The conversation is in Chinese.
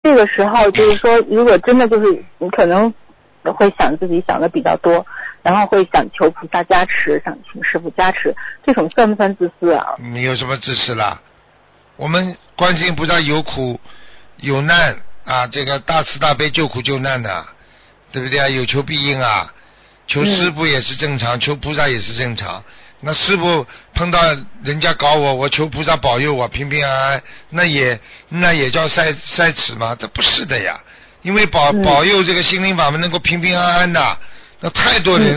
这个时候就是说，如果真的就是你可能会想自己想的比较多，然后会想求菩萨加持，想请师傅加持，这种算不算自私啊？ 你有什么自私啦？我们观世音菩萨有苦有难啊，这个大慈大悲救苦救难的，对不对啊？有求必应啊，求师傅也是正常，求菩萨也是正常。那师傅碰到人家搞我，我求菩萨保佑我平平安安，那也叫塞齿吗？这不是的呀，因为保佑这个心灵法门能够平平安安的。那太多人